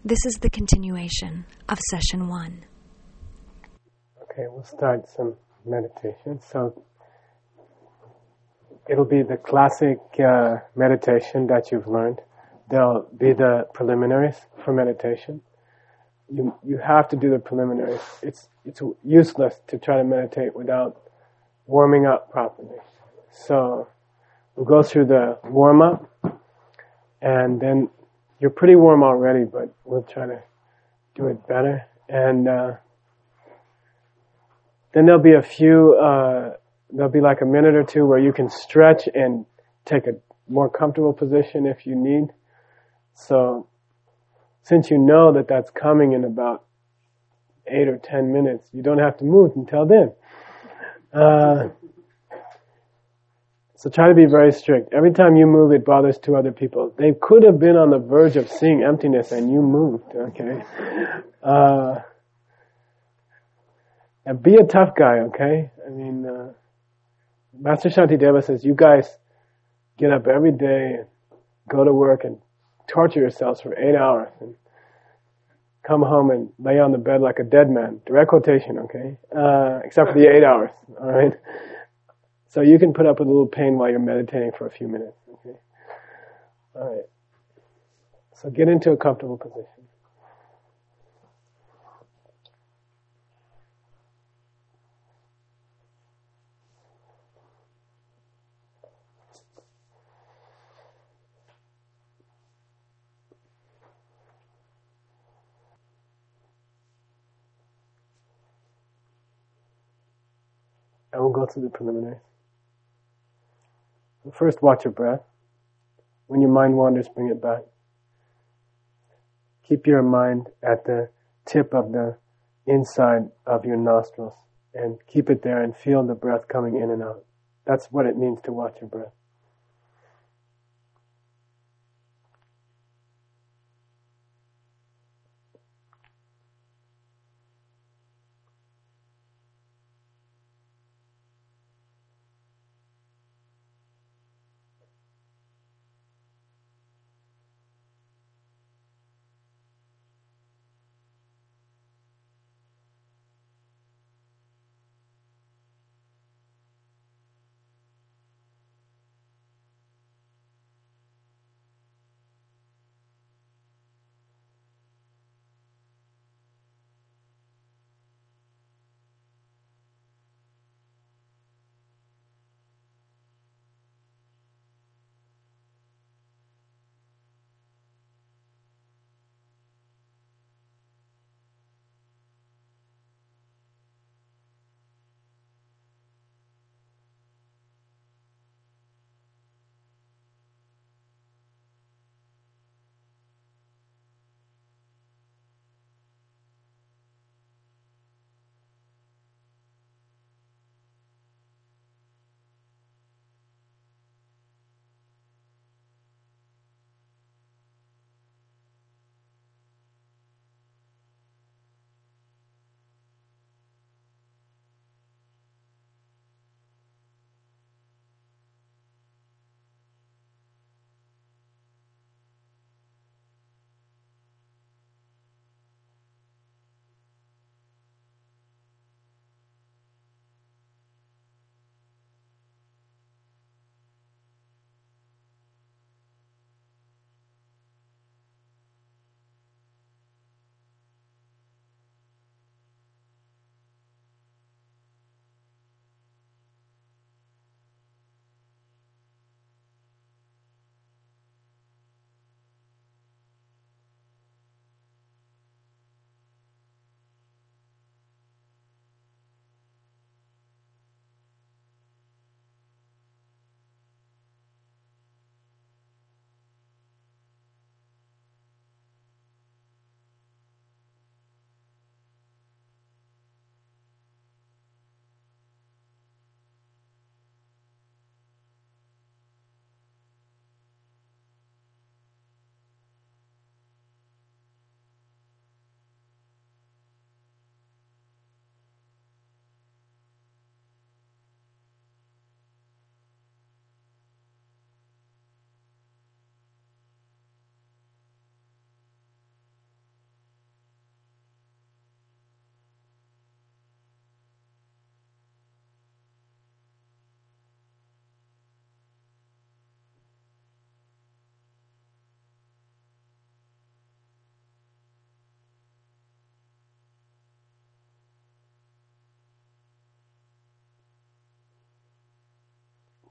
This is the continuation of session 1. Okay, we'll start some meditation. So it'll be the classic meditation that you've learned. There'll be the preliminaries for meditation. You have to do the preliminaries. It's useless to try to meditate without warming up properly. So we'll go through the warm-up, and then you're pretty warm already, but we'll try to do it better. And then there'll be there'll be like a minute or two where you can stretch and take a more comfortable position if you need. So since you know that that's coming in about 8 or 10 minutes, you don't have to move until then. So try to be very strict. Every time you move, it bothers 2 other people. They could have been on the verge of seeing emptiness and you moved, okay? And be a tough guy, okay? I mean, Master Shantideva says, you guys get up every day, go to work and torture yourselves for 8 hours and come home and lay on the bed like a dead man. Direct quotation, okay? Except for the 8 hours, alright? So you can put up with a little pain while you're meditating for a few minutes, okay? Alright. So get into a comfortable position. I will go through the preliminaries. First, watch your breath. When your mind wanders, bring it back. Keep your mind at the tip of the inside of your nostrils and keep it there and feel the breath coming in and out. That's what it means to watch your breath.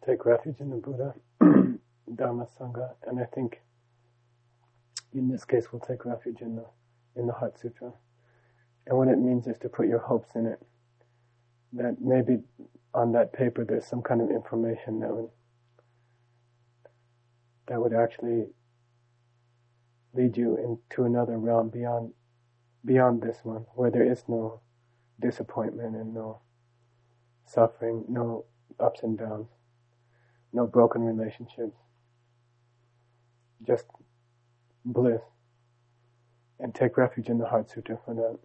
take refuge in the Buddha, Dharma, Sangha, and I think in this case we'll take refuge in the Heart Sutra. And what it means is to put your hopes in it. That maybe on that paper there's some kind of information that would actually lead you into another realm beyond this one, where there is no disappointment and no suffering, no ups and downs, no broken relationships, just bliss. And take refuge in the Heart Sutra for that.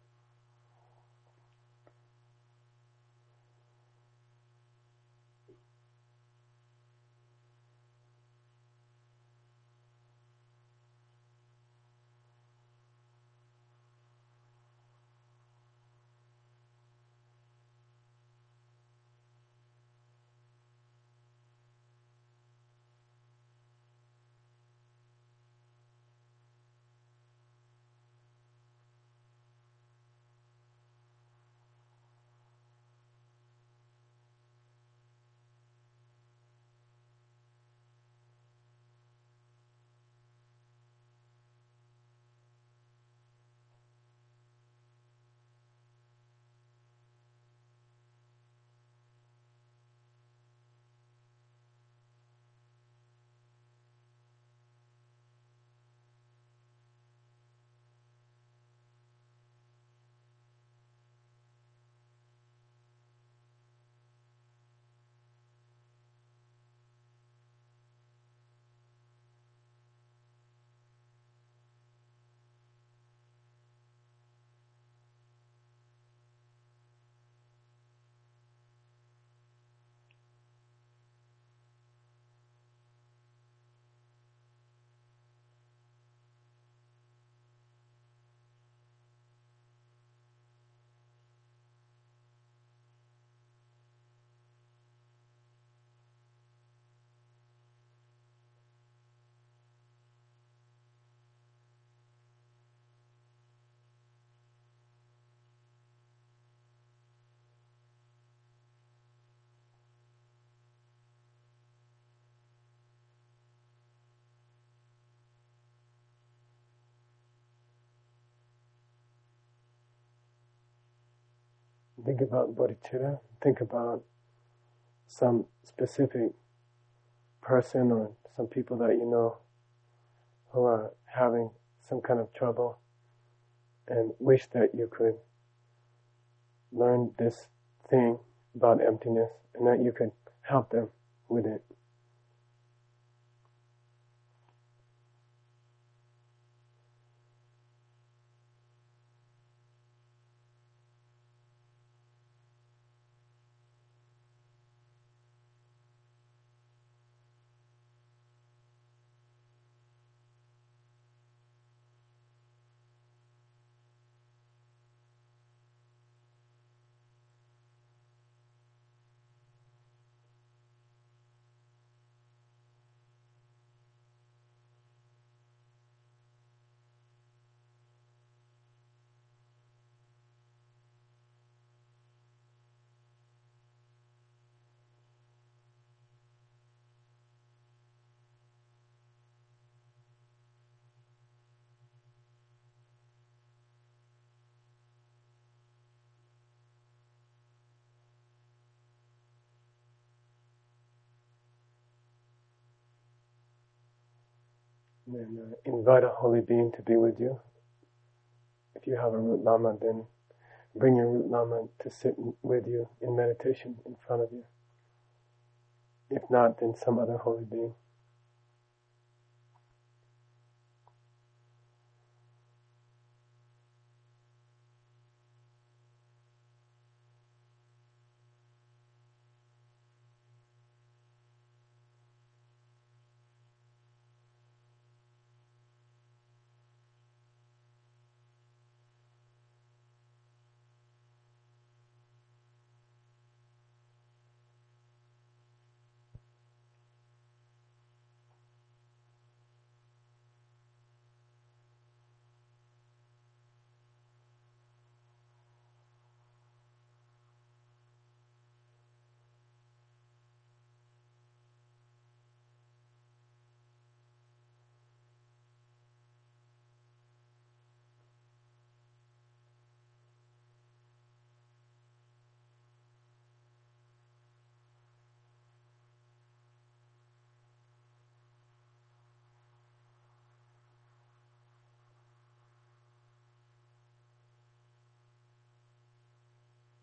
Think about bodhicitta. Think about some specific person or some people that you know who are having some kind of trouble, and wish that you could learn this thing about emptiness and that you could help them with it. And invite a holy being to be with you. If you have a root lama, then bring your root lama to sit with you in meditation in front of you. If not, then some other holy being.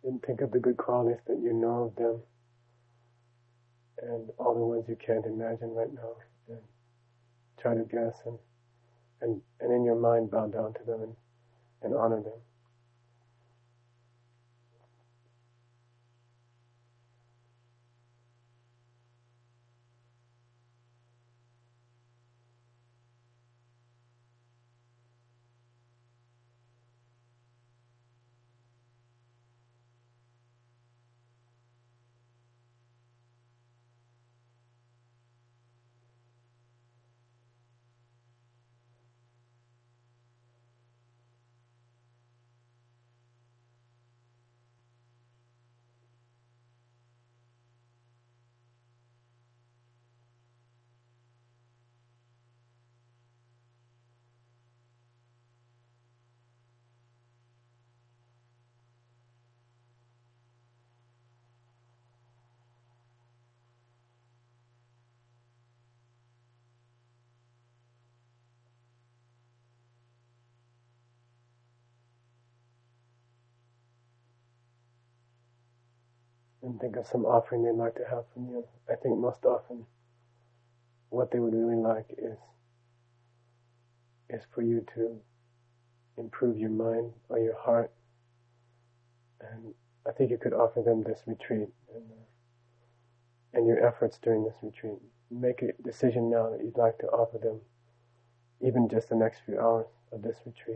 And think of the good qualities that you know of them, and all the ones you can't imagine right now, and try to guess, and in your mind bow down to them and honor them. And think of some offering they'd like to have from you. I think most often what they would really like is for you to improve your mind or your heart. And I think you could offer them this retreat and your efforts during this retreat. Make a decision now that you'd like to offer them even just the next few hours of this retreat.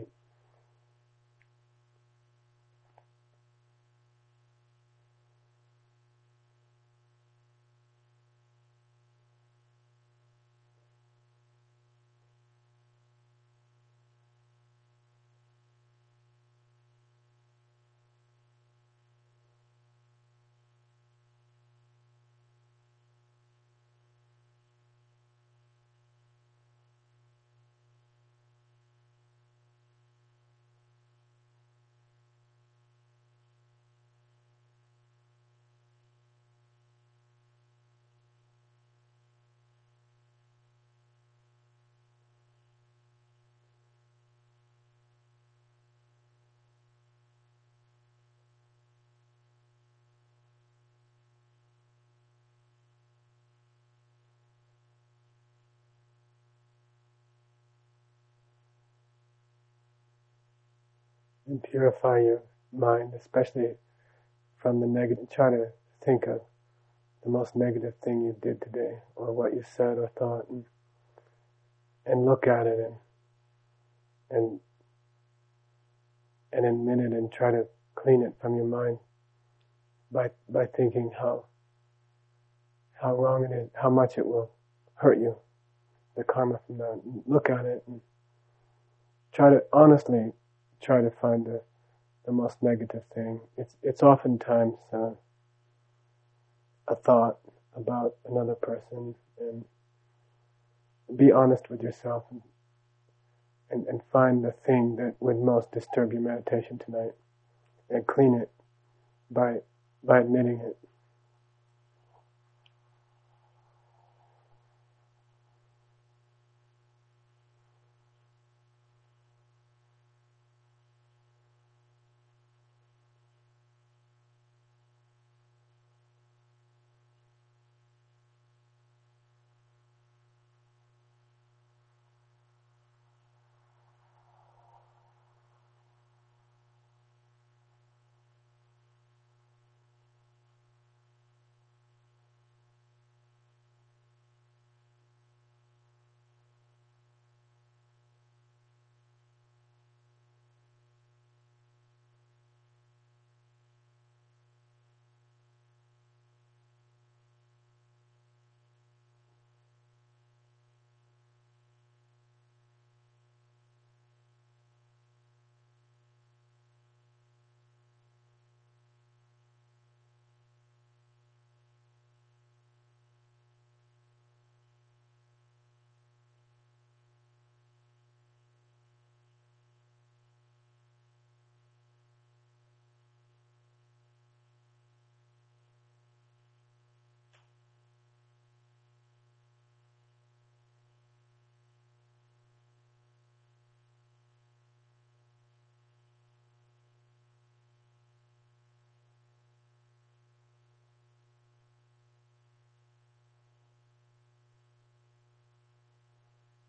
And purify your mind, especially from the negative. Try to think of the most negative thing you did today, or what you said or thought, and look at it and admit it, and try to clean it from your mind by thinking how wrong it is, how much it will hurt you, the karma from that. And look at it and try to honestly try to find the most negative thing. It's oftentimes a thought about another person, and be honest with yourself and find the thing that would most disturb your meditation tonight, and clean it by admitting it.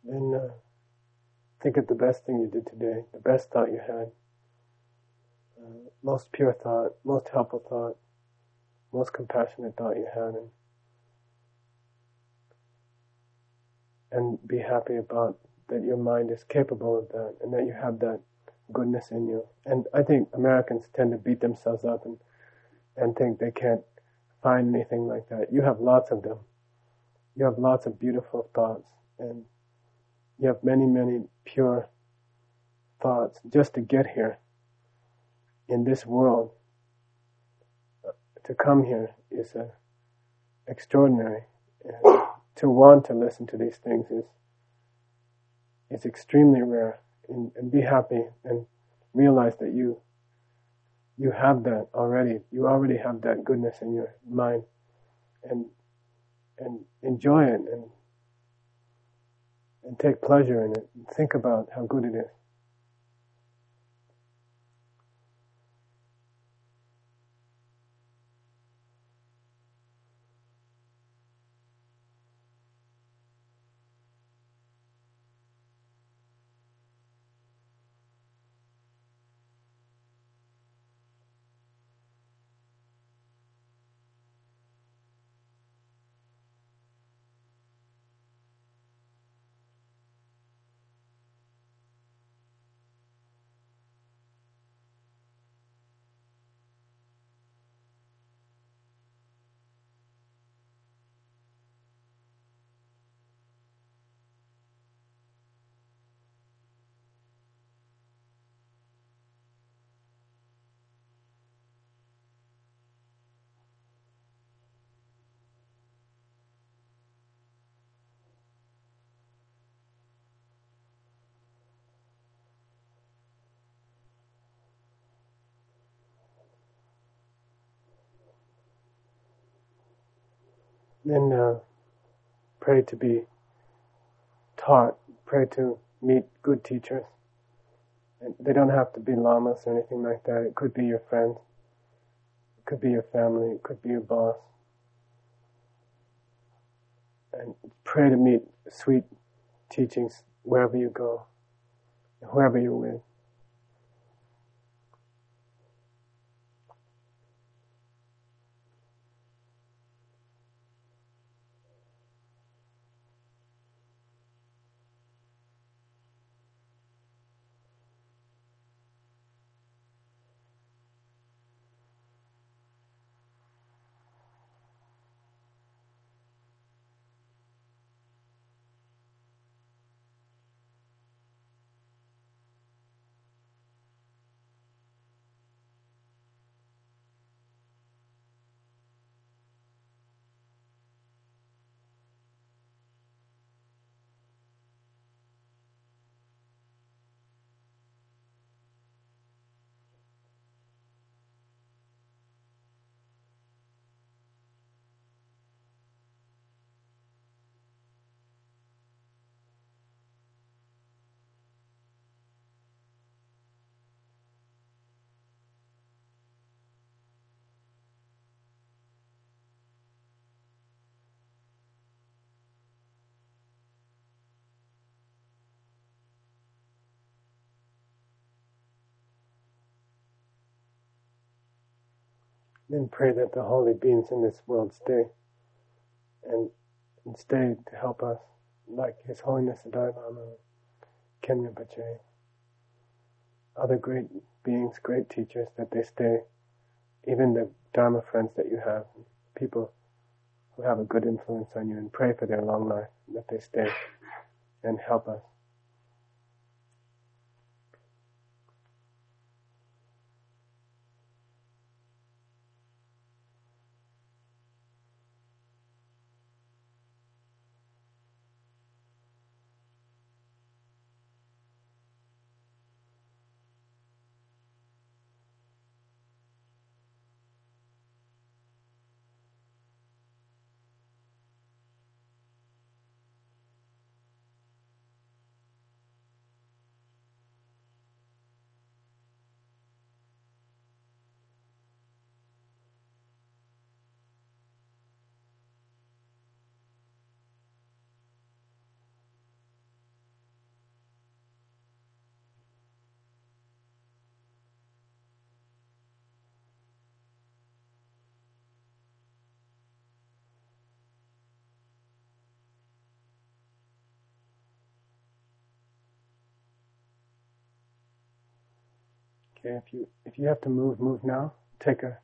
And think of the best thing you did today, the best thought you had, most pure thought, most helpful thought, most compassionate thought you had, and be happy about that your mind is capable of that and that you have that goodness in you. And I think Americans tend to beat themselves up and think they can't find anything like that. You have lots of them. You have lots of beautiful thoughts, and you have many, many pure thoughts. Just to get here in this world, to come here is extraordinary. And to want to listen to these things is extremely rare. And be happy and realize that you have that already. You already have that goodness in your mind, and enjoy it and take pleasure in it. And think about how good it is. Then pray to be taught, pray to meet good teachers. And they don't have to be lamas or anything like that. It could be your friends, it could be your family, it could be your boss. And pray to meet sweet teachings wherever you go, whoever you're with. Then pray that the holy beings in this world stay and stay to help us, like His Holiness the Dalai Lama, Kenya Bache, other great beings, great teachers, that they stay, even the Dharma friends that you have, people who have a good influence on you, and pray for their long life, that they stay and help us. Okay, if you have to move now. Take a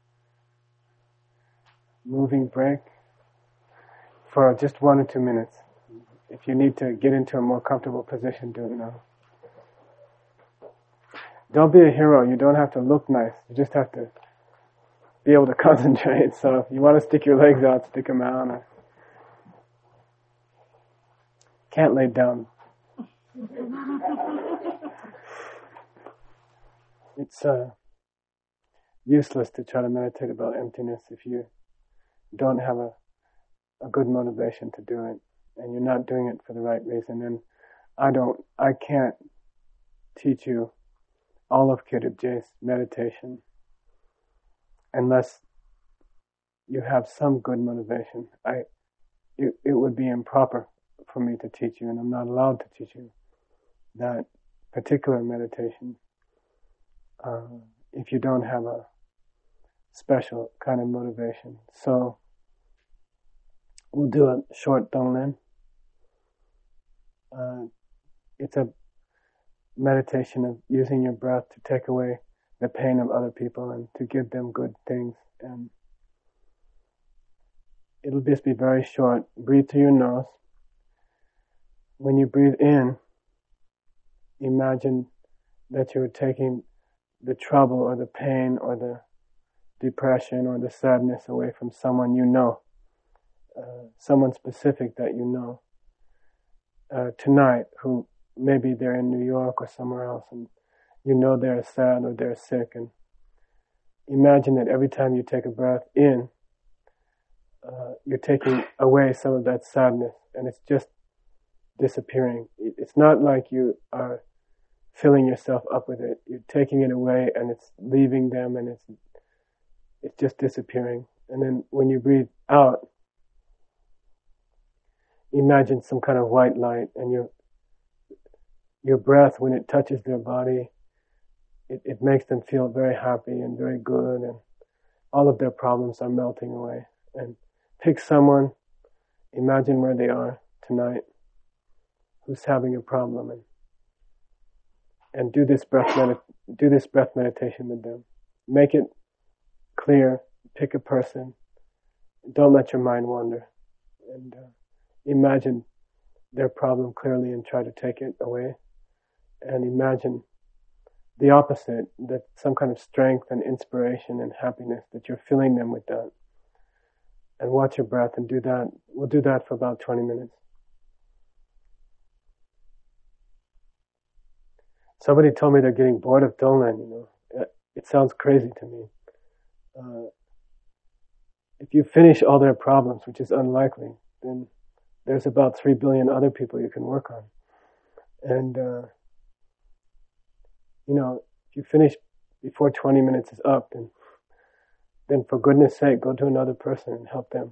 moving break for just 1 or 2 minutes. If you need to get into a more comfortable position, do it now. Don't be a hero. You don't have to look nice. You just have to be able to concentrate. So if you want to stick your legs out, stick them out. Or can't lay down. It's useless to try to meditate about emptiness if you don't have a good motivation to do it, and you're not doing it for the right reason. And I can't teach you all of Khedrubje's meditation unless you have some good motivation. It would be improper for me to teach you, and I'm not allowed to teach you that particular meditation if you don't have a special kind of motivation. So we'll do a short Tonglen. It's a meditation of using your breath to take away the pain of other people and to give them good things. And it'll just be very short. Breathe through your nose. When you breathe in, imagine that you're taking the trouble or the pain or the depression or the sadness away from someone you know, someone specific that you know tonight, who maybe they're in New York or somewhere else, and you know they're sad or they're sick. And imagine that every time you take a breath in, you're taking away some of that sadness, and it's just disappearing. It's not like you are filling yourself up with it. You're taking it away, and it's leaving them, and it's just disappearing. And then when you breathe out, imagine some kind of white light, and your breath, when it touches their body, it makes them feel very happy and very good, and all of their problems are melting away. And pick someone, imagine where they are tonight, who's having a problem, and do this breath meditation with them. Make it clear. Pick a person. Don't let your mind wander, and imagine their problem clearly and try to take it away. And imagine the opposite, that some kind of strength and inspiration and happiness, that you're filling them with that. And watch your breath and do that. We'll do that for about 20 minutes. Somebody told me they're getting bored of Tonglen, It sounds crazy to me. If you finish all their problems, which is unlikely, then there's about 3 billion other people you can work on. And, if you finish before 20 minutes is up, then for goodness sake, go to another person and help them.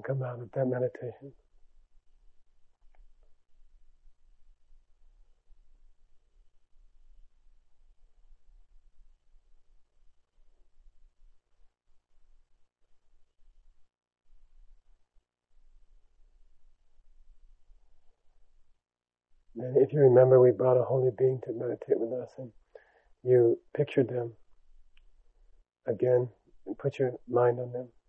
come out of that meditation. And if you remember, we brought a holy being to meditate with us, and you pictured them again and put your mind on them.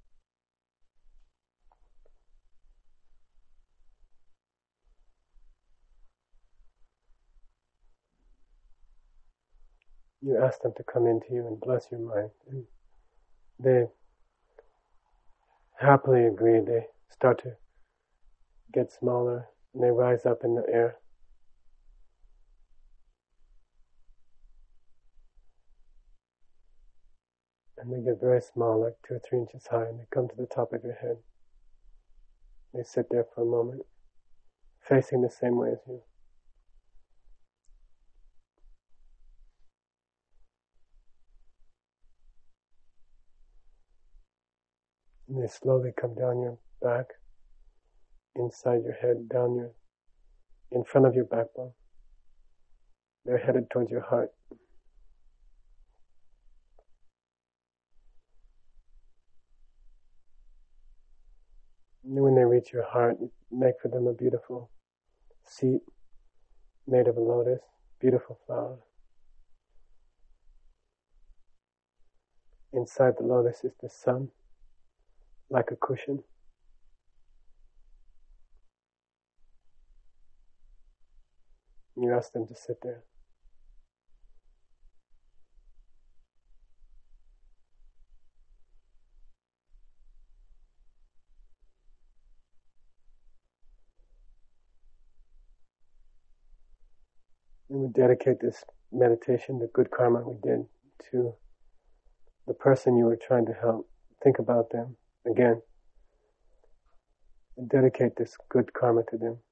You ask them to come into you and bless your mind. And they happily agree. They start to get smaller and they rise up in the air. And they get very small, like 2 or 3 inches high, and they come to the top of your head. They sit there for a moment, facing the same way as you. And they slowly come down your back, inside your head, in front of your backbone. They're headed towards your heart. And when they reach your heart, you make for them a beautiful seat made of a lotus, beautiful flower. Inside the lotus is the sun, like a cushion. You ask them to sit there. And we dedicate this meditation, the good karma we did, to the person you were trying to help. Think about them again. And dedicate this good karma to them.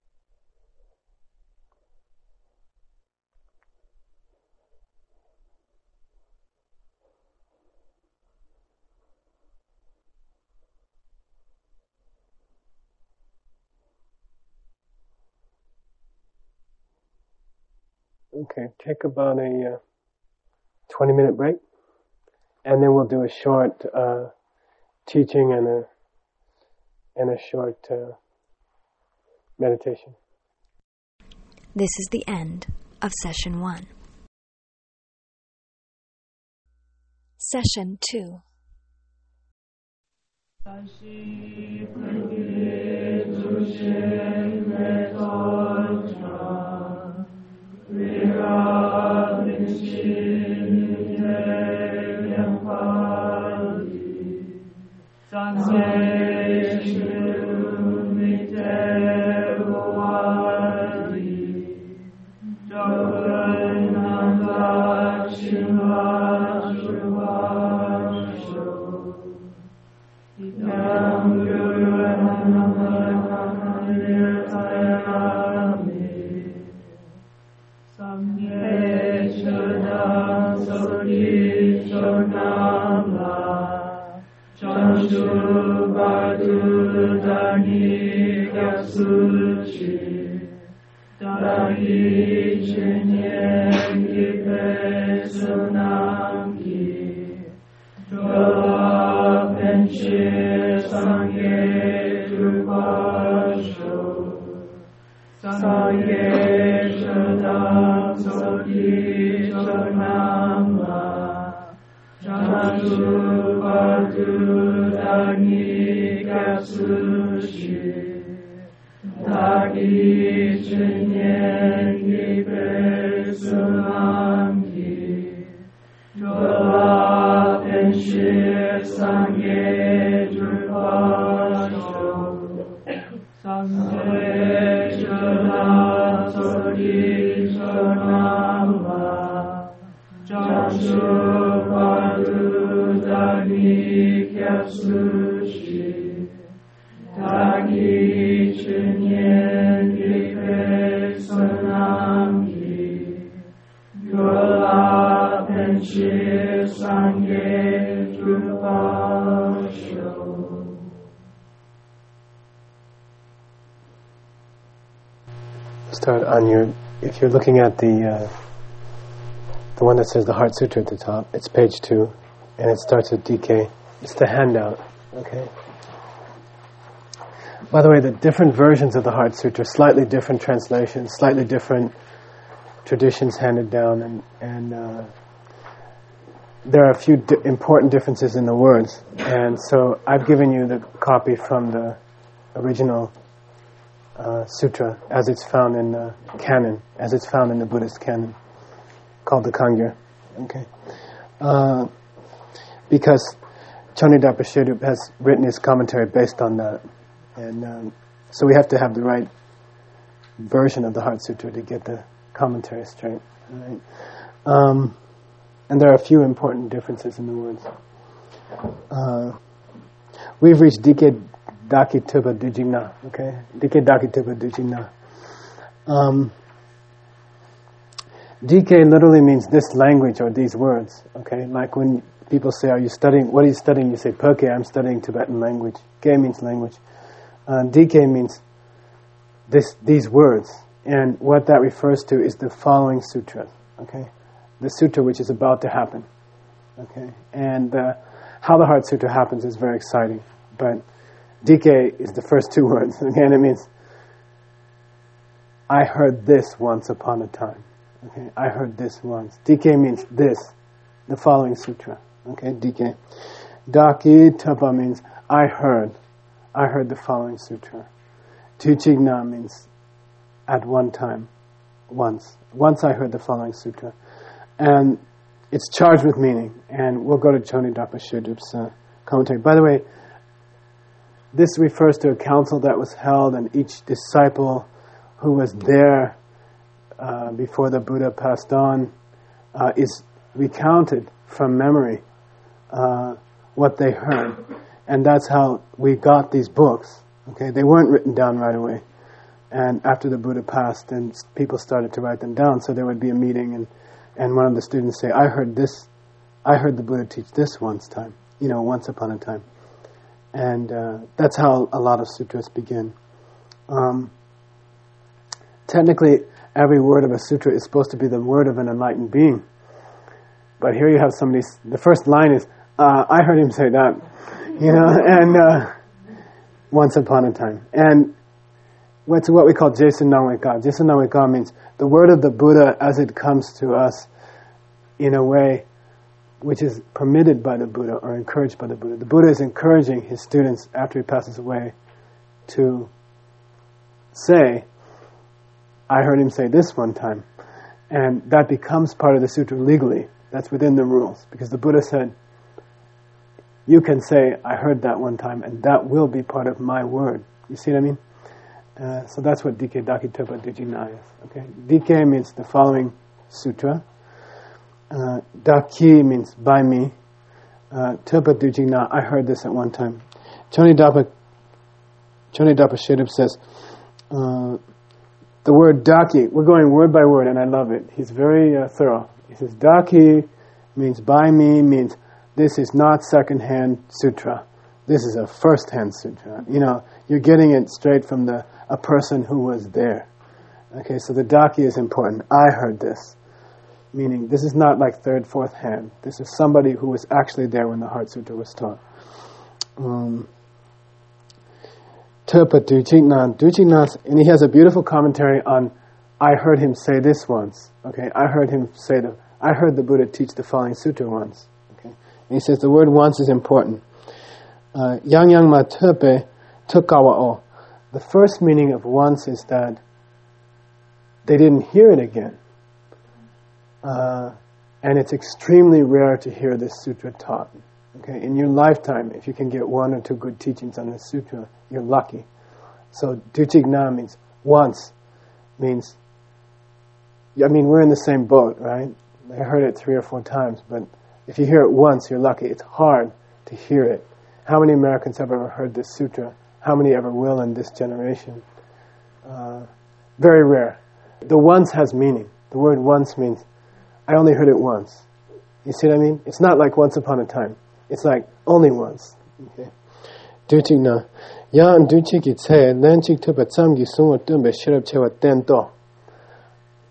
Okay, take about a 20-minute break, and then we'll do a short teaching and a short meditation. This is the end of Session 1. Session 2. start on your, if you're looking at the one that says the Heart Sutra at the top, it's page 2, and it starts with DK. It's the handout, okay? By the way, the different versions of the Heart Sutra, slightly different translations, slightly different traditions handed down, and there are a few important differences in the words. And so I've given you the copy from the original sutra as it's found in the canon, as it's found in the Buddhist canon, called the Kangyur. Okay, because Chonidapa Shedup has written his commentary based on that, and so we have to have the right version of the Heart Sutra to get the commentary straight. Right? And there are a few important differences in the words. We've reached Dike Daki Tupa Dujina, okay? Dike Daki Tupa Dujina. Dike literally means this language or these words, okay? Like when people say, are you studying, what are you studying? You say, Perke, I'm studying Tibetan language. Ke means language. Dike means these words. And what that refers to is the following sutra, okay? The sutra which is about to happen, okay? And how the Heart Sutra happens is very exciting, but Dike is the first two words. Again, it means, I heard this once upon a time, okay? I heard this once. Dike means this, the following sutra, okay? Dike. Daki Tapa means, I heard the following sutra. Tuchigna means, at one time, once I heard the following sutra. And it's charged with meaning. And we'll go to Chonidapa Shedup's commentary. By the way, this refers to a council that was held, and each disciple who was there before the Buddha passed on is recounted from memory what they heard. And that's how we got these books. Okay, they weren't written down right away. And after the Buddha passed, and people started to write them down, so there would be a meeting, and one of the students say, I heard the Buddha teach this once upon a time. And that's how a lot of sutras begin. Technically, every word of a sutra is supposed to be the word of an enlightened being. But here you have somebody, the first line is, I heard him say that, and once upon a time. And what's what we call Jesu Naweka. Jesu Naweka means the word of the Buddha as it comes to us in a way which is permitted by the Buddha or encouraged by the Buddha. The Buddha is encouraging his students after he passes away to say, I heard him say this one time. And that becomes part of the sutra legally. That's within the rules. Because the Buddha said, you can say, I heard that one time, and that will be part of my word. You see what I mean? So that's what Dike Daki Tupa Dujina is. Okay? Dike means the following sutra. Daki means by me. Tupa Dujina, I heard this at one time. Chonidapa Shedup says, the word Daki, we're going word by word, and I love it. He's very thorough. He says, Daki means by me, means this is not second-hand sutra. This is a first-hand sutra. You're getting it straight from a person who was there. Okay, so the Daki is important. I heard this. Meaning, this is not like third, fourth hand. This is somebody who was actually there when the Heart Sutra was taught. Terpa Dujigna, and he has a beautiful commentary on, I heard him say this once. Okay, I heard the Buddha teach the following sutra once. Okay, and he says the word once is important. Yang yang ma terpe tukawa o. The first meaning of once is that they didn't hear it again. And it's extremely rare to hear this sutra taught. Okay, in your lifetime, if you can get one or two good teachings on this sutra, you're lucky. So, Duchigna means once, means, we're in the same boat, right? I heard it 3 or 4 times, but if you hear it once, you're lucky. It's hard to hear it. How many Americans have ever heard this sutra? How many ever will in this generation? Very rare. The once has meaning. The word once means, I only heard it once. You see what I mean? It's not like once upon a time. It's like only once. Okay. Duchigna. Yan duchigi tse, nanchik tupa tsamgi sunwa tumbe shirab chewa tento.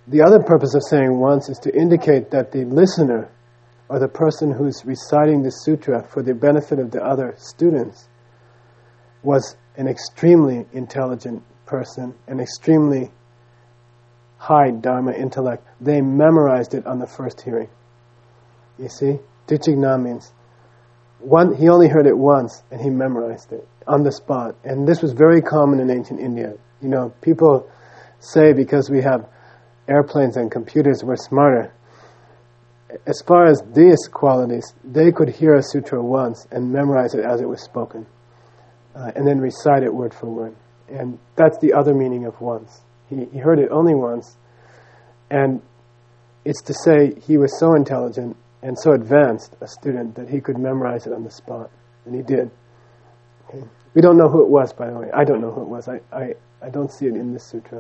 the other purpose of saying once is to indicate that the listener, or the person who's reciting the sutra for the benefit of the other students, was an extremely intelligent person, an extremely high Dharma intellect. They memorized it on the first hearing. You see? Dichigna means he only heard it once and he memorized it on the spot. And this was very common in ancient India. You know, people say because we have airplanes and computers we're smarter. As far as these qualities, they could hear a sutra once and memorize it as it was spoken. And then recite it word for word. And that's the other meaning of once. He heard it only once. And it's to say he was so intelligent and so advanced a student that he could memorize it on the spot. And he did. Okay. We don't know who it was, by the way. I don't know who it was. I don't see it in this sutra.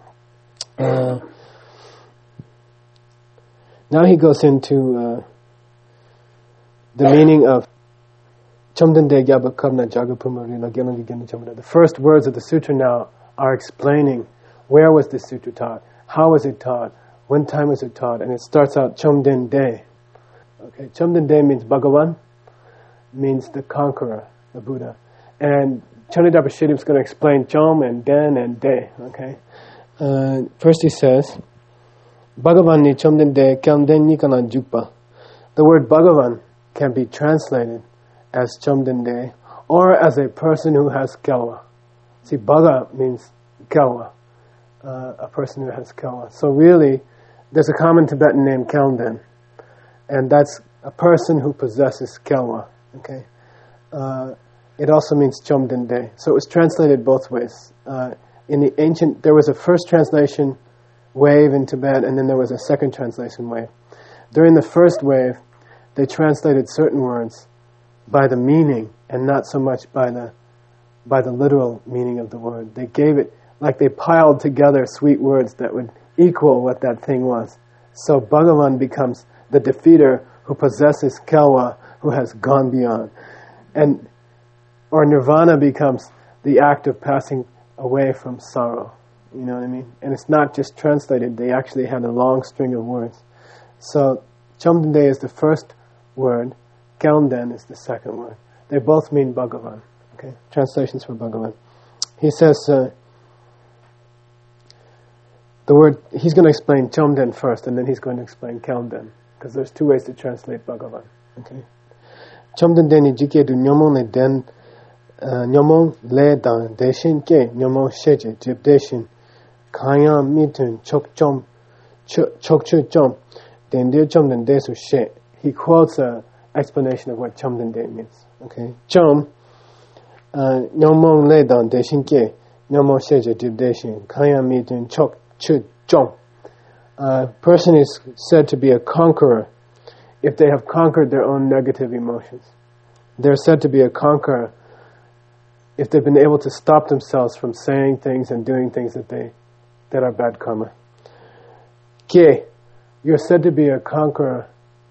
Now he goes into the meaning of the first words of the sutra now are explaining where was this sutra taught, how was it taught, when time was it taught, and it starts out Chomden De. Okay, Chomden De means Bhagavan, means the conqueror, the Buddha. And Chandrapa Sridhar is going to explain Chom and Den and De. Okay, first he says, Bhagavan ni Chomden De Kyamden ni kana jukpa. The word Bhagavan can be translated as Chomden De or as a person who has Kelwa. See, Bhaga means Kelwa, a person who has Kelwa. So really, there's a common Tibetan name, Kelden, and that's a person who possesses Kelwa. Okay, it also means Chomden De. So it was translated both ways. In the ancient, there was a first translation wave in Tibet, and then there was a second translation wave. During the first wave, they translated certain words by the meaning and not so much by the literal meaning of the word. They gave it, like they piled together sweet words that would equal what that thing was. So Bhagavan becomes the defeater who possesses Kelwa, who has gone beyond. Or Nirvana becomes the act of passing away from sorrow. You know what I mean? And it's not just translated, they actually had a long string of words. So Chomden De is the first word, Kelden is the second word. They both mean Bhagavan. Okay, translations for Bhagavan. He says the word, he's going to explain Chomden first, and then he's going to explain Kelden, because there's two ways to translate Bhagavan. Okay. Chomden De ni jike du nyomon le den nyomon le dan deshin ke nyomon sheje jib deshin kaya mitun chok chom chok chu chom den de Chomden De su she. He quotes an explanation of what Chomden De means. Okay, Chom nyomon le dan deshin ke nyomon sheje jib deshin kaya mitun chok chu chom. A person is said to be a conqueror if they have conquered their own negative emotions. They're said to be a conqueror if they've been able to stop themselves from saying things and doing things that are bad karma. Ke, you're said to be a conqueror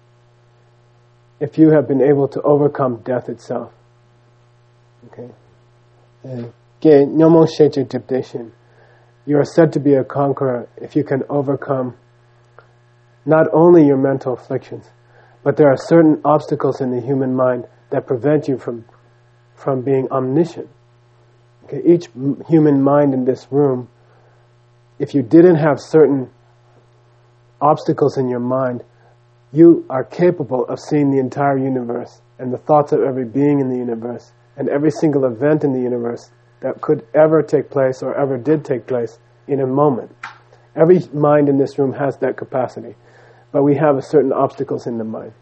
if you have been able to overcome death itself. Okay. Ke, nyomon sheche dipdeshin. You are said to be a conqueror if you can overcome not only your mental afflictions, but there are certain obstacles in the human mind that prevent you from being omniscient. Okay, each human mind in this room, if you didn't have certain obstacles in your mind, you are capable of seeing the entire universe and the thoughts of every being in the universe and every single event in the universe that could ever take place or ever did take place in a moment. Every mind in this room has that capacity, but we have certain obstacles in the mind.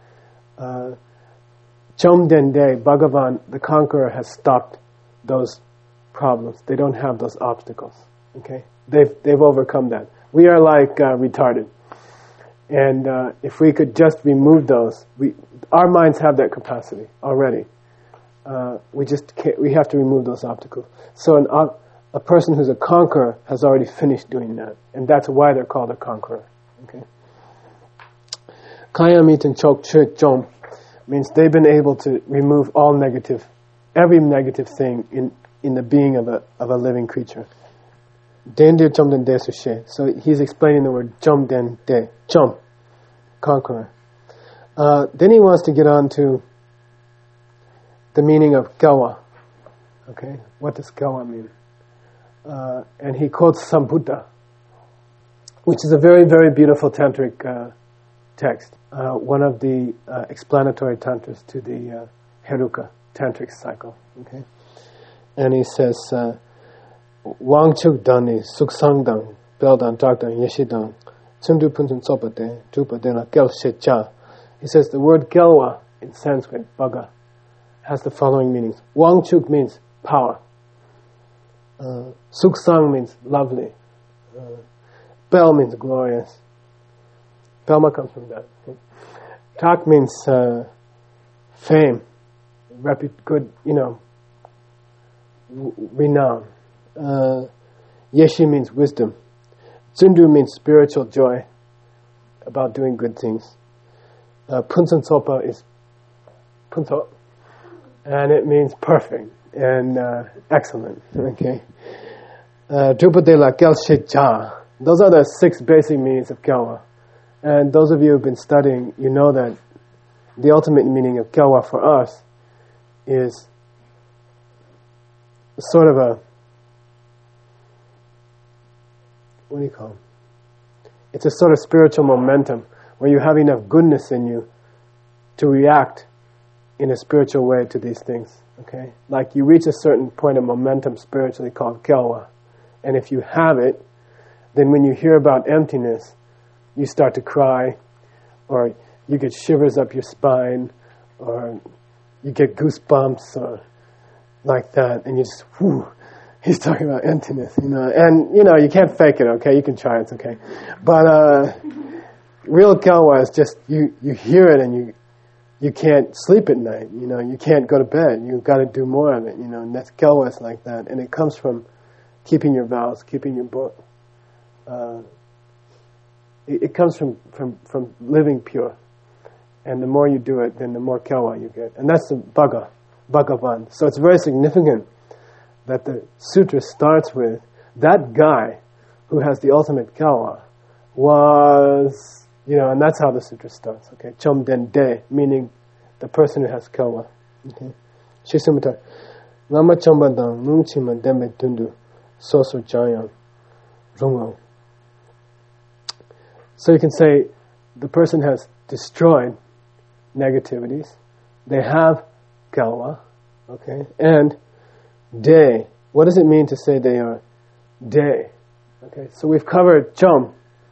Chomden De, Bhagavan, the conqueror, has stopped those problems. They don't have those obstacles. Okay, they've overcome that. We are like retarded, and if we could just remove those, our minds have that capacity already. We have to remove those obstacles. So a person who's a conqueror has already finished doing that, and that's why they're called a conqueror. Okay. Kaya mitin chok chut chom means they've been able to remove every negative thing in the being of a living creature. Dendir Chomden De Sushe. So he's explaining the word Chomden De. Chom, conqueror. Then he wants to get on to the meaning of Gawa. Okay, what does Gawa mean? And he quotes Sambuddha, which is a very, very beautiful tantric text. One of the explanatory tantras to the Heruka tantric cycle. Okay, and he says, Wangchuk Dani, Suksangdang, Beldan, Dagdang, Yeshidang, Tsundu Puntun Sopate, Drupadena, Gel Shecha. He says the word Gelwa in Sanskrit, Bhaga, has the following meanings. Wangchuk means power. Suksang means lovely. Bel means glorious. Belma comes from that. Okay. Tak means fame, good, renown. Yeshi means wisdom. Tsundu means spiritual joy about doing good things. Punsan Sopa is Punso, and it means perfect and excellent. Okay. Drupadela Gelshecha. Those are the 6 basic meanings of Gyawa. And those of you who have been studying, you know that the ultimate meaning of Gyawa for us is sort of a, what do you call it? It's a sort of spiritual momentum where you have enough goodness in you to react in a spiritual way to these things. Okay? Like you reach a certain point of momentum spiritually called Gyawa. And if you have it, then when you hear about emptiness, you start to cry, or you get shivers up your spine, or you get goosebumps, or like that, and you just, whew, he's talking about emptiness, and, you can't fake it, okay? You can try, it's okay. But real Gyawa is just, you hear it and you can't sleep at night, you can't go to bed, you've got to do more of it, and that's Gyawa is like that, and it comes from keeping your vows, keeping your book. It comes from living pure. And the more you do it, then the more Gyawa you get. And that's the Bhagavan. So it's very significant that the sutra starts with that guy who has the ultimate Gyawa was, and that's how the sutra starts. Okay, Chomden De, meaning the person who has Gyawa. Okay, Shisumata, Lama Chombadang, Nungchima Dembe Dundu, Soso Jayang, Rungo. So you can say the person has destroyed negativities. They have Gyawa, okay? And De. What does it mean to say they are De? Okay, so we've covered Chom,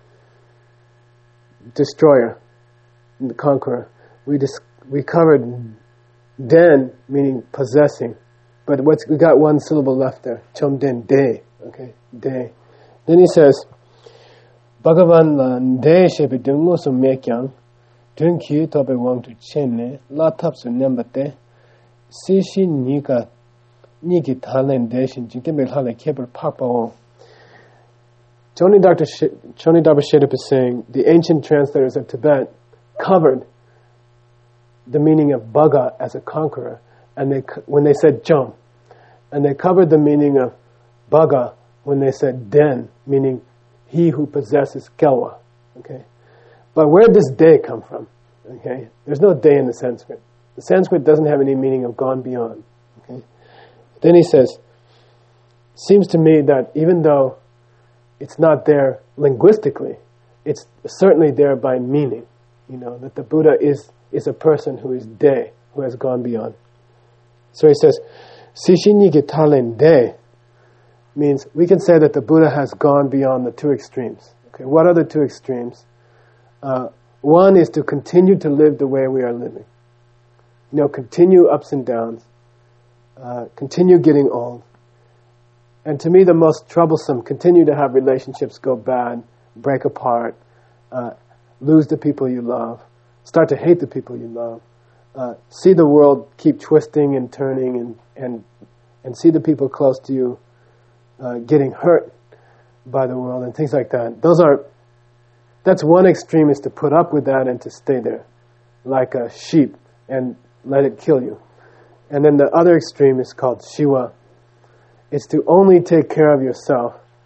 destroyer, the conqueror. We covered Den, meaning possessing. But we got one syllable left there. Chom Den De. Okay, De. Then he says, Bhagavan la de shepe dungo so mekyang, dunki tope wang tu chenne, la tap su nembate, si shi nika, niki talen deshin, jinkebe hale keper pakpa wong. Choni Dharpa Shedup is saying, the ancient translators of Tibet covered the meaning of Bhaga as a conqueror, and when they said Chom, and they covered the meaning of Bhaga when they said Den, meaning he who possesses Gyawa. Okay, but where does De come from? Okay, there's no De in the Sanskrit. The Sanskrit doesn't have any meaning of gone beyond. Okay, then he says, seems to me that even though it's not there linguistically, it's certainly there by meaning. That the Buddha is a person who is De, who has gone beyond. So he says, Sishinike Talen De means we can say that the Buddha has gone beyond the 2 extremes. Okay, what are the 2 extremes? One is to continue to live the way we are living. Continue ups and downs. Continue getting old. And to me the most troublesome, continue to have relationships go bad, break apart, lose the people you love, start to hate the people you love, see the world keep twisting and turning and see the people close to you getting hurt by the world and things like that. That's one extreme, is to put up with that and to stay there like a sheep and let it kill you. And then the other extreme is called Shiva. It's to only take care of yourself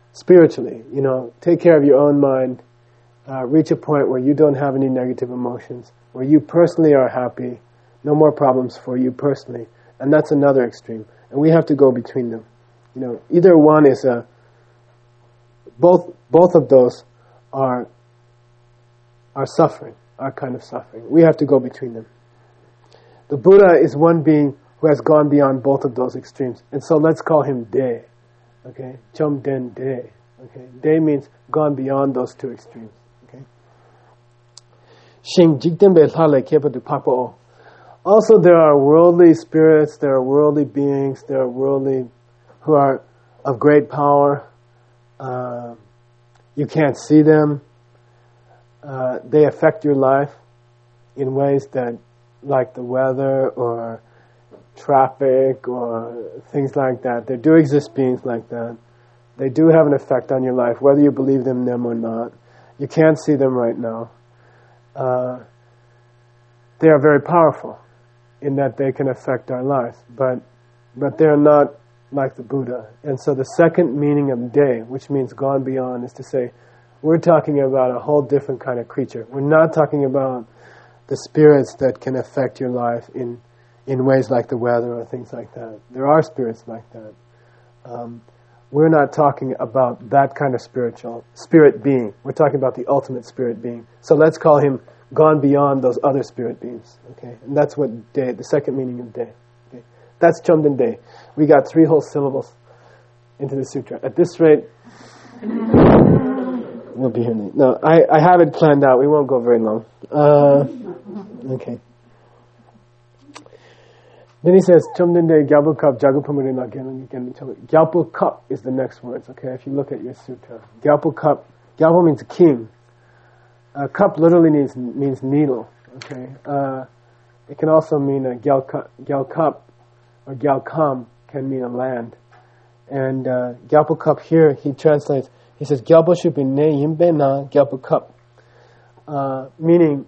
spiritually. Take care of your own mind, reach a point where you don't have any negative emotions, where you personally are happy, no more problems for you personally. And that's another extreme. And we have to go between them. Either one is both of those are suffering, are kind of suffering. We have to go between them. The Buddha is one being who has gone beyond both of those extremes. And so let's call him De. Okay? Chom Den De. Okay? De means gone beyond those two extremes. Okay? Shing Jigdenbe Lale Kepa Du Papo. Also, there are worldly spirits, there are worldly beings, there are worldly who are of great power. You can't see them. They affect your life in ways that, like the weather or traffic or things like that. There do exist beings like that. They do have an effect on your life, whether you believe in them or not. You can't see them right now. They are very powerful in that they can affect our lives, but they're not like the Buddha. And so the second meaning of De, which means gone beyond, is to say we're talking about a whole different kind of creature. We're not talking about the spirits that can affect your life in ways like the weather or things like that. There are spirits like that. We're not talking about that kind of spirit being. We're talking about the ultimate spirit being. So let's call him gone beyond those other spirit beings. Okay, and that's what De, the second meaning of De. Okay, that's Chomden De. We got 3 whole syllables into the sutra. At this rate, we'll be here. No, I have it planned out. We won't go very long. Okay. Then he says, Chomden De Gyalpo Cup Jagupamurina Gyalpo Cup is the next words, okay, if you look at your sutra. Gyalpo Cup, Gyalpo means king. Cup literally means needle, okay. It can also mean a Gyal Cup or Gyal Kam can mean a land. And Gyalpo Cup here, he translates, he says, Gyalpo Shupi Ne Yimbe Na Gyalpo Cup. Meaning,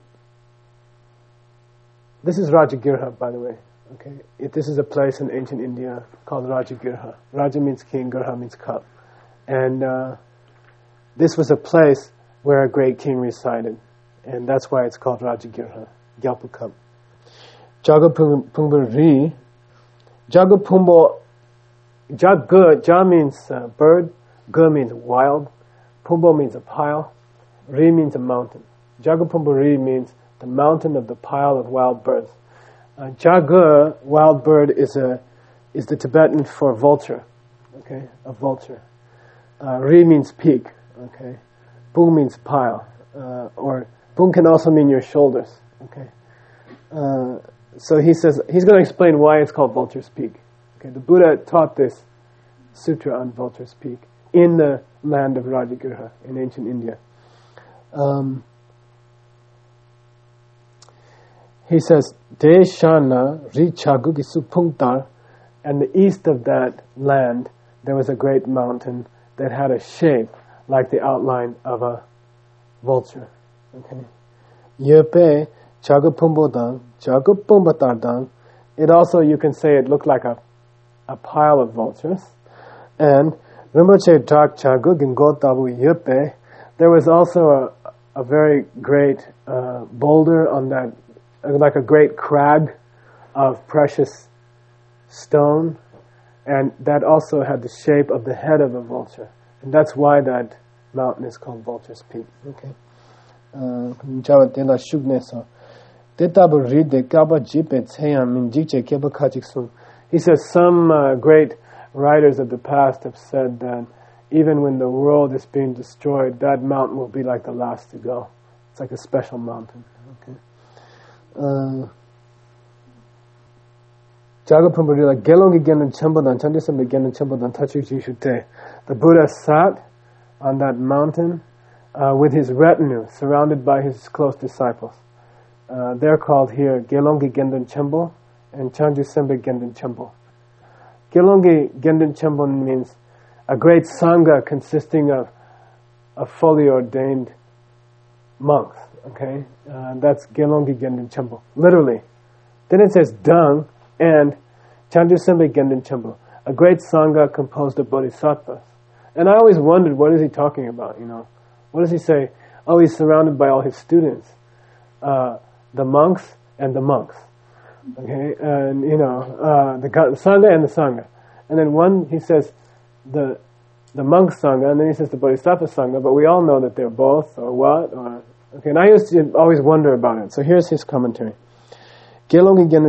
this is Rajagirha, by the way. Okay, this is a place in ancient India called Rajagirha. Raja means king, Girha means cup. And this was a place where a great king resided. And that's why it's called Rajagirha, Gyalpo Cup. Jagapumbo Ri. Jagapumbo, Ja means bird, Ga means wild, Pumbo means a pile, Ri means a mountain. Jagapumbo Ri means the mountain of the pile of wild birds. Jaga, wild bird, is the Tibetan for vulture. Okay, a vulture. Ri means peak. Okay, Bung means pile, or Bung can also mean your shoulders. Okay, so he says he's going to explain why it's called Vulture's Peak. Okay, the Buddha taught this sutra on Vulture's Peak in the land of Rajagirha in ancient India. He says, Deshana Richagugisu Pungtar, and the east of that land there was a great mountain that had a shape like the outline of a vulture. Okay. Yepe Chagapumbodan, Chagapumbatardan. It also, you can say it looked like a pile of vultures. And Rinpoche Drak Chagugin Gotabu Yepe, there was also a very great boulder on that, like a great crag of precious stone, and that also had the shape of the head of a vulture, and that's why that mountain is called Vulture's Peak. Okay. He says some great writers of the past have said that even when the world is being destroyed, that mountain will be like the last to go. It's like a special mountain. Okay. The Buddha sat on that mountain with his retinue, surrounded by his close disciples. They're called here Gelongi Gendon Chembo and Chanju Sembe Gendon Chembo. Gelongi Gendon Chembo means a great sangha consisting of fully ordained monks. Okay, that's Gelongi Gendon Chembo, literally. Then it says Dung and Chanju Sembe Gendon Chembo, a great sangha composed of bodhisattvas. And I always wondered, what is he talking about, What does he say? Oh, he's surrounded by all his students, the monks and the monks. Okay, and the Sangha and the Sangha. And then one, he says, the monk Sangha, and then he says the Bodhisattva Sangha, but we all know that they're both, or what, okay, and I used to always wonder about it. So here's his commentary. There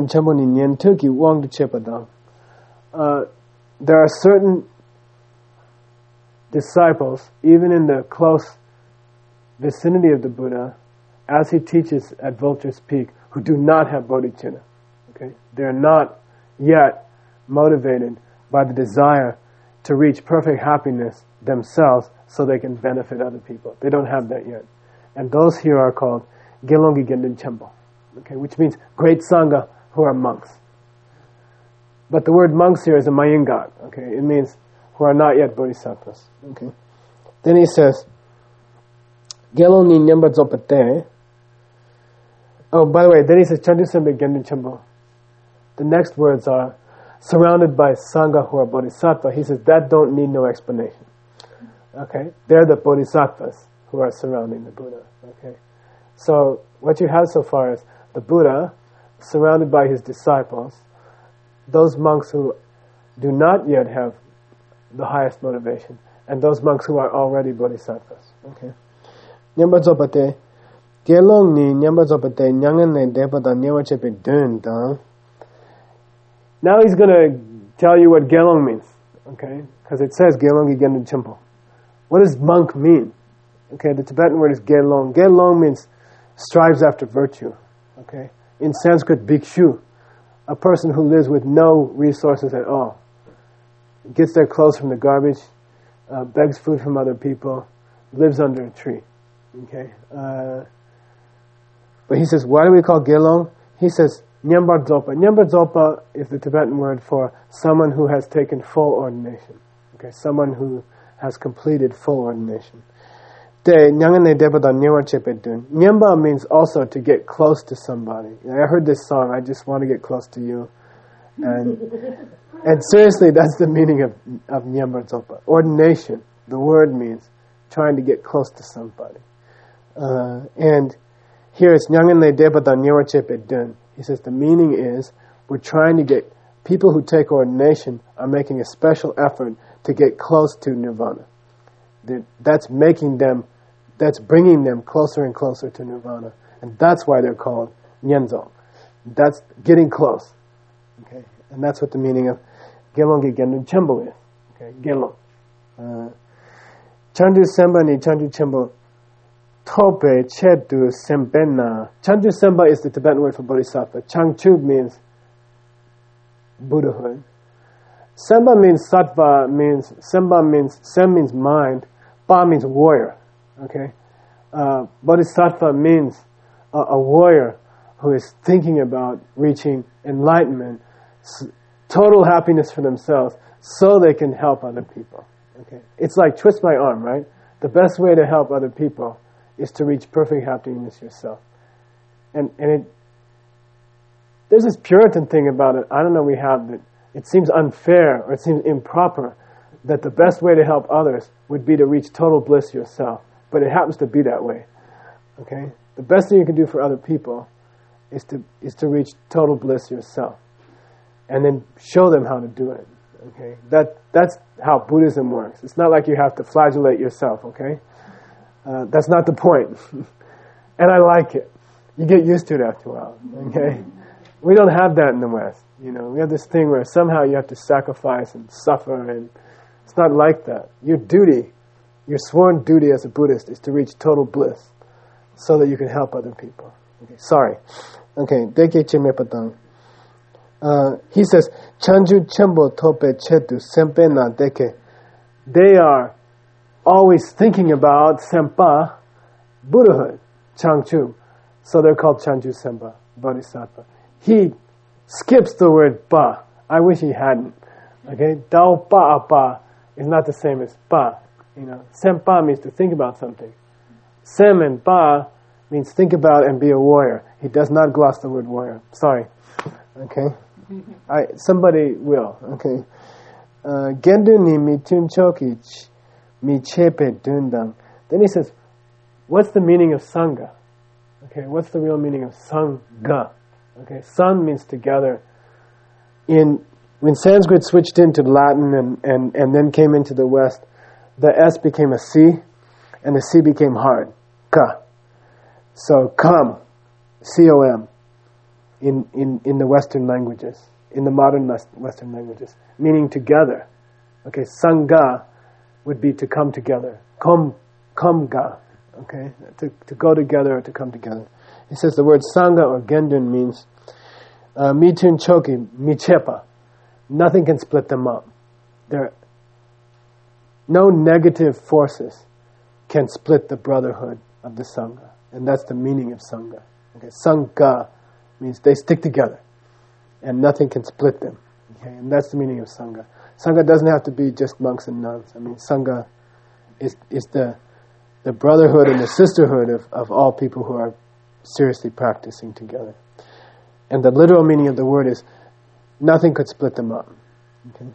are certain disciples, even in the close vicinity of the Buddha, as he teaches at Vulture's Peak, who do not have bodhicitta. Okay? They're not yet motivated by the desire to reach perfect happiness themselves so they can benefit other people. They don't have that yet. And those here are called Gelongi Gendun Chenpo, okay, which means great Sangha who are monks. But the word monks here is a Mayingat, okay? It means who are not yet bodhisattvas. Okay. Then he says, Gelongi Nyamba Dzopate. Oh, by the way, then he says, Chandu Sembe Gendun Chenpo. The next words are, surrounded by Sangha who are bodhisattva. He says, that don't need no explanation. Okay? They're the bodhisattvas who are surrounding the Buddha. Okay? So, what you have so far is the Buddha surrounded by his disciples, those monks who do not yet have the highest motivation, and those monks who are already bodhisattvas. Okay? Nyamba Dzopate, Gelong ni Nyamba Dzopate, Nyangan ne Depada Nyewa Chepe Dun Dang. Now he's going to tell you what Gelong means, okay? Because it says Gelongi Gendun Chenpo. What does monk mean? Okay, the Tibetan word is Gelong. Gelong means strives after virtue, okay? In Sanskrit, bhikshu, a person who lives with no resources at all. Gets their clothes from the garbage, begs food from other people, lives under a tree, okay? But he says, why do we call Gelong? He says, Nyambar Dzogpa. Nyambar Dzogpa is the Tibetan word for someone who has taken full ordination. Okay, someone who has completed full ordination. Nyamba means also to get close to somebody. I heard this song, I just want to get close to you. And seriously, that's the meaning of Nyambar Dzogpa. Ordination, the word means trying to get close to somebody. And here it's Nyangane Debata Nyewa Chepe Dun. He says the meaning is we're trying to get people who take ordination are making a special effort to get close to nirvana. That's bringing them closer and closer to nirvana, and that's why they're called Nyenzong. That's getting close. Okay, and that's what the meaning of Gelongi Gendun Chenpo is. Okay, Gelong. Chandu Semba ni Chandu Chenpo. Tope Chedu Sembena. Chandu Semba is the Tibetan word for bodhisattva. Changchu means Buddhahood. Semba means sattva, Sem means mind, Ba means warrior. Okay? Bodhisattva means a warrior who is thinking about reaching enlightenment, total happiness for themselves, so they can help other people. Okay? It's like twist my arm, right? The best way to help other people is to reach perfect happiness yourself. And there's this Puritan thing about it, I don't know, we have that it seems unfair or it seems improper that the best way to help others would be to reach total bliss yourself. But it happens to be that way. Okay? The best thing you can do for other people is to reach total bliss yourself. And then show them how to do it. Okay? That's how Buddhism works. It's not like you have to flagellate yourself, okay? That's not the point. And I like it. You get used to it after a while. Okay? We don't have that in the West. We have this thing where somehow you have to sacrifice and suffer, and it's not like that. Your sworn duty as a Buddhist is to reach total bliss so that you can help other people. Okay, sorry. Okay, Deke Cheme Patang. He says, Chanju Chenpo Tope Chetu Sempe Na Deke. They are always thinking about Sempa, Buddhahood, Changchu. So they're called Chanju Sempa, Bodhisattva. He skips the word Ba. I wish he hadn't. Okay? Dao Pa Pa is not the same as Pa. Sempa means to think about something. Sem and Pa means think about and be a warrior. He does not gloss the word warrior. Sorry. Okay? Somebody will. Okay? Gendu ni mitun chokich. mi chepe dundang. Then he says, what's the meaning of Sangha? Okay, what's the real meaning of Sangha? Okay, Sang means together. When Sanskrit switched into Latin and then came into the West, the S became a C, and the C became hard. Ka. So come, C-O-M, in the Western languages, in the modern Western languages, meaning together. Okay, Sangha would be to come together. Kamga. Okay, to go together or to come together. He says the word Sangha or Gendun means mitun choki, michepa. Nothing can split them up. No negative forces can split the brotherhood of the Sangha. And that's the meaning of Sangha. Okay, Sangha means they stick together. And nothing can split them. Okay, and that's the meaning of Sangha. Sangha doesn't have to be just monks and nuns. I mean, Sangha is the brotherhood and the sisterhood of all people who are seriously practicing together. And the literal meaning of the word is nothing could split them up. Okay?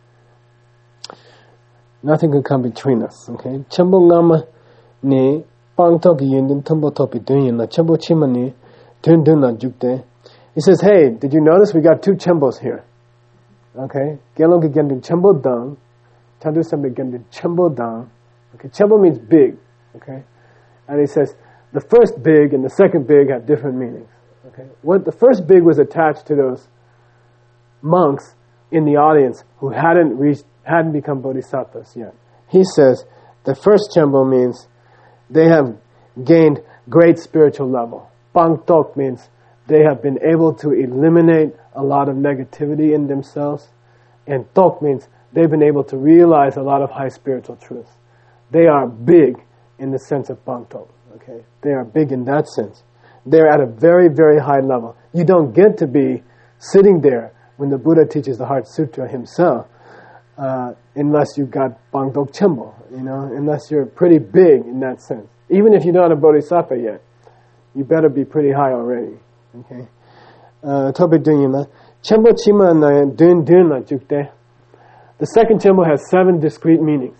Nothing could come between us. Okay? Chambo ngama ni pangtok yindin tumbo topi dunyin na chambo chima ni dun na jukte. He says, hey, did you notice we got two chambos here? Okay? Gelong gendin chambo dang, tandu sambe gendin chambo dang. Okay, chambo means big. Okay? And he says, the first big and the second big have different meanings. Okay? What the first big was attached to those monks in the audience who hadn't become bodhisattvas yet. He says the first chambo means they have gained great spiritual level. Pangtok means they have been able to eliminate a lot of negativity in themselves. And tok means they've been able to realize a lot of high spiritual truths. They are big in the sense of Pangtok. Okay? They are big in that sense. They're at a very, very high level. You don't get to be sitting there when the Buddha teaches the Heart Sutra himself, unless you've got Pangtok Chambo, unless you're pretty big in that sense. Even if you're not a bodhisattva yet, you better be pretty high already. Okay? Topic Dunyana. Chambo Chima na Dun na Jukte. The second Chambo has 7 discrete meanings.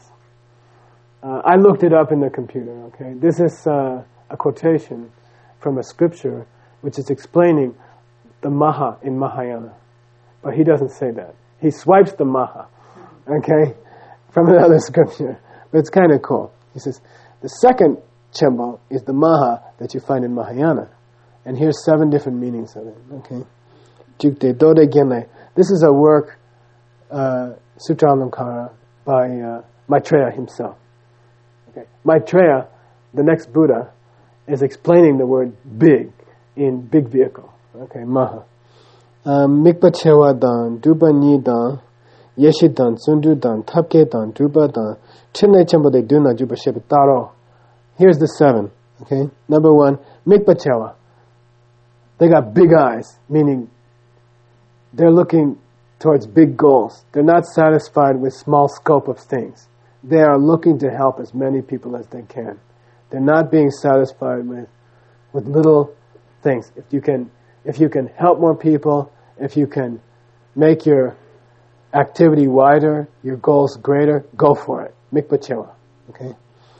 I looked it up in the computer, okay? This is a quotation from a scripture which is explaining the Maha in Mahayana. But he doesn't say that. He swipes the Maha, okay, from another scripture. But it's kind of cool. He says, the second Chambo is the Maha that you find in Mahayana. And here's 7 different meanings of it, okay? Jukte Dode Genle. This is a work, Sutra Alamkara, by Maitreya himself. Okay. Maitreya, the next Buddha, is explaining the word big in big vehicle. Okay, Maha. Mikpa Chewa Dan, Duba Ni Dan, Yeshi Dan, Sundu Dan, Tapke Dan, Duba Dan, Chimne Chambo de Duna Juba Sheba Taro. Here's the 7. Okay, number 1, Mikpa Chewa. They got big eyes, meaning they're looking towards big goals. They're not satisfied with small scope of things. They are looking to help as many people as they can. They're not being satisfied with little things. If you can help more people, if you can make your activity wider, your goals greater, go for it. Mikpa Chewa. Okay?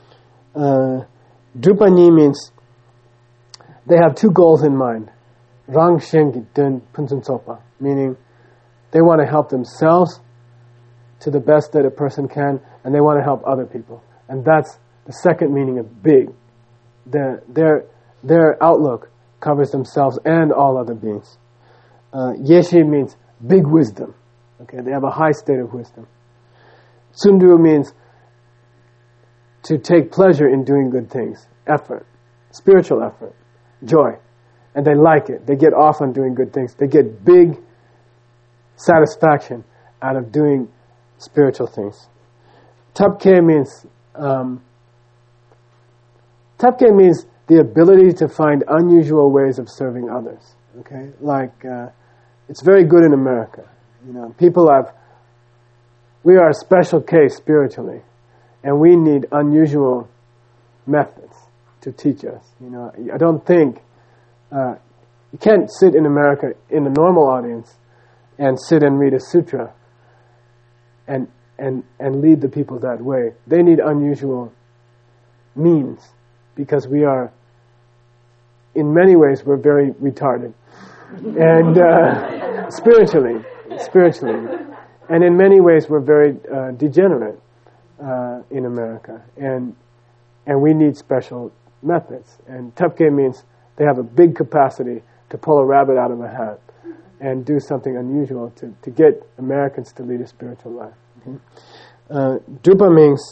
Drupani means they have 2 goals in mind. Rang Shengi Dun Punsun Sopa, meaning they want to help themselves to the best that a person can, and they want to help other people. And that's the second meaning of big. Their outlook covers themselves and all other beings. Yeshi means big wisdom. Okay, they have a high state of wisdom. Sundu means to take pleasure in doing good things. Effort. Spiritual effort. Joy. And they like it. They get off on doing good things. They get big satisfaction out of doing spiritual things. Tapke means the ability to find unusual ways of serving others. Okay, like it's very good in America. We are a special case spiritually, and we need unusual methods to teach us. I don't think you can't sit in America in a normal audience and sit and read a sutra and and lead the people that way. They need unusual means, because we are, in many ways, we're very retarded. And spiritually. And in many ways, we're very degenerate in America. And we need special methods. And Tupke means they have a big capacity to pull a rabbit out of a hat and do something unusual to get Americans to lead a spiritual life. Drupa means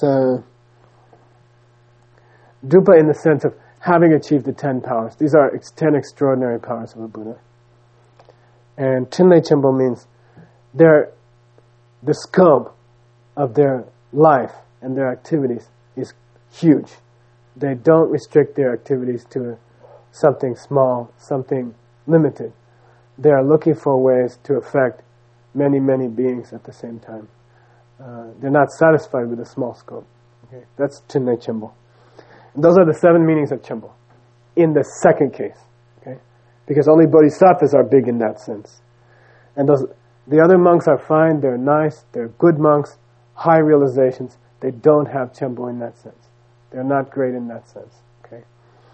Drupa in the sense of having achieved the 10 powers. These are 10 extraordinary powers of a Buddha. And Chinle Chimbo means the scope of their life and their activities is huge. They don't restrict their activities to something small, something limited. They are looking for ways to affect many, many beings at the same time. They're not satisfied with a small scope. Okay? That's Chinle Chimbo. And those are the 7 meanings of Chimbo in the second case. Okay? Because only bodhisattvas are big in that sense. And the other monks are fine, they're nice, they're good monks, high realizations. They don't have Chimbo in that sense. They're not great in that sense. Okay?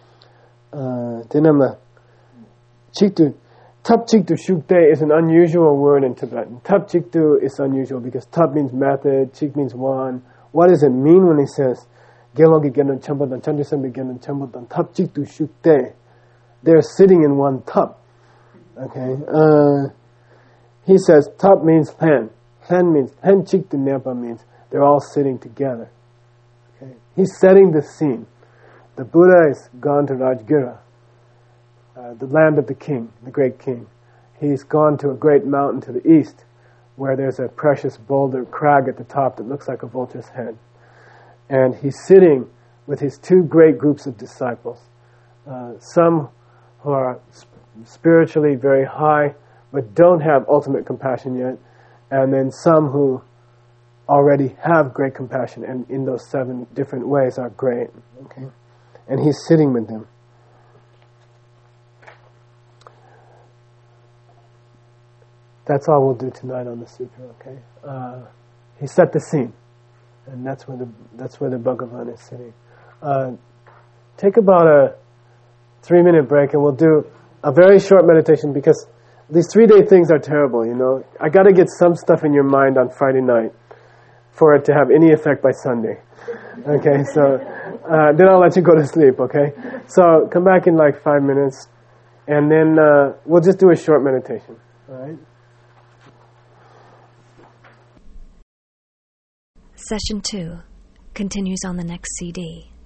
Tap Chiktu Shukde is an unusual word in Tibetan. Tap Chiktu is unusual because Tap means method, Chik means one. What does it mean when he says, Gelogi Genon Chambadan, Chandrasambi Genon Chambadan, Tap Chiktu Shukde? They're sitting in one tap. Okay? He says, Tap means Hen. Hen means, Hen Chiktu Nepa means they're all sitting together. Okay? He's setting the scene. The Buddha is gone to Rajgira, the land of the king, the great king. He's gone to a great mountain to the east where there's a precious boulder crag at the top that looks like a vulture's head. And he's sitting with his 2 great groups of disciples. Some who are spiritually very high but don't have ultimate compassion yet, and then some who already have great compassion and in those 7 different ways are great. Okay? And he's sitting with them. That's all we'll do tonight on the sutra, okay? He set the scene, and that's where the Bhagavan is sitting. Take about a 3-minute break, and we'll do a very short meditation, because these 3-day things are terrible, you know. I got to get some stuff in your mind on Friday night for it to have any effect by Sunday. Okay, so then I'll let you go to sleep, okay? So come back in like 5 minutes, and then we'll just do a short meditation, all right? Session 2 continues on the next CD.